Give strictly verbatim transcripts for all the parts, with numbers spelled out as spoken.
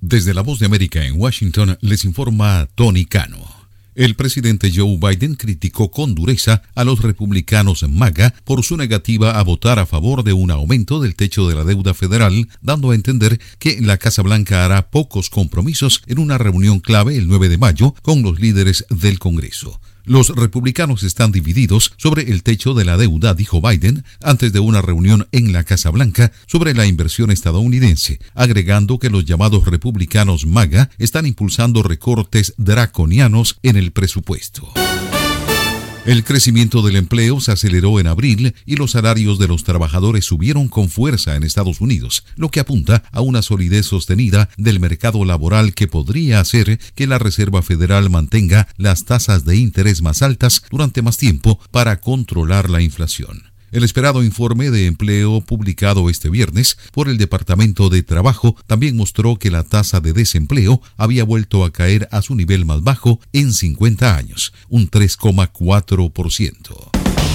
Desde la Voz de América en Washington les informa Tony Cano. El presidente Joe Biden criticó con dureza a los republicanos MAGA por su negativa a votar a favor de un aumento del techo de la deuda federal, dando a entender que la Casa Blanca hará pocos compromisos en una reunión clave el nueve de mayo con los líderes del Congreso. Los republicanos están divididos sobre el techo de la deuda, dijo Biden, antes de una reunión en la Casa Blanca sobre la inversión estadounidense, agregando que los llamados republicanos MAGA están impulsando recortes draconianos en el presupuesto. El crecimiento del empleo se aceleró en abril y los salarios de los trabajadores subieron con fuerza en Estados Unidos, lo que apunta a una solidez sostenida del mercado laboral que podría hacer que la Reserva Federal mantenga las tasas de interés más altas durante más tiempo para controlar la inflación. El esperado informe de empleo publicado este viernes por el Departamento de Trabajo también mostró que la tasa de desempleo había vuelto a caer a su nivel más bajo en cincuenta años, un tres coma cuatro por ciento.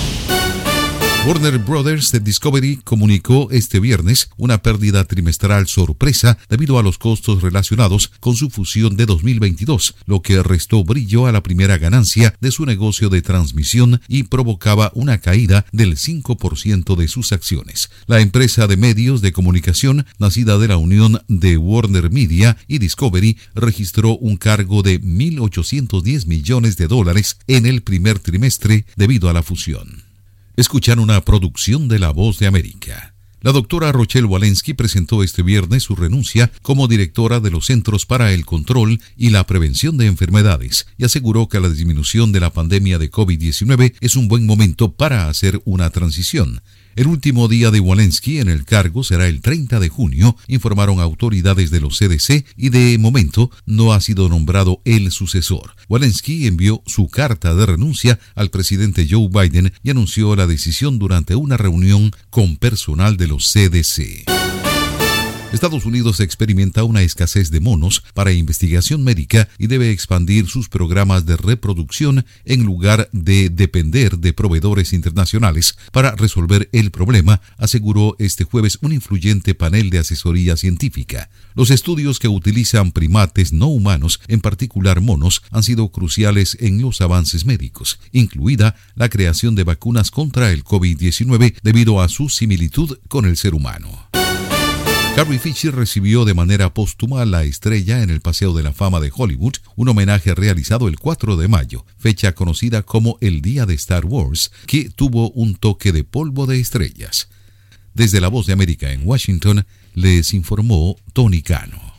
Warner Brothers de Discovery comunicó este viernes una pérdida trimestral sorpresa debido a los costos relacionados con su fusión de dos mil veintidós, lo que restó brillo a la primera ganancia de su negocio de transmisión y provocaba una caída del cinco por ciento de sus acciones. La empresa de medios de comunicación, nacida de la unión de Warner Media y Discovery, registró un cargo de mil ochocientos diez millones de dólares en el primer trimestre debido a la fusión. Escuchan una producción de La Voz de América. La doctora Rochelle Walensky presentó este viernes su renuncia como directora de los Centros para el Control y la Prevención de Enfermedades y aseguró que la disminución de la pandemia de COVID diecinueve es un buen momento para hacer una transición. El último día de Walensky en el cargo será el treinta de junio, informaron autoridades de los C D C, y de momento no ha sido nombrado el sucesor. Walensky envió su carta de renuncia al presidente Joe Biden y anunció la decisión durante una reunión con personal de los C D C. Estados Unidos experimenta una escasez de monos para investigación médica y debe expandir sus programas de reproducción en lugar de depender de proveedores internacionales para resolver el problema, aseguró este jueves un influyente panel de asesoría científica. Los estudios que utilizan primates no humanos, en particular monos, han sido cruciales en los avances médicos, incluida la creación de vacunas contra el COVID diecinueve debido a su similitud con el ser humano. Carrie Fisher recibió de manera póstuma la estrella en el Paseo de la Fama de Hollywood, un homenaje realizado el cuatro de mayo, fecha conocida como el Día de Star Wars, que tuvo un toque de polvo de estrellas. Desde La Voz de América en Washington, les informó Tony Cano.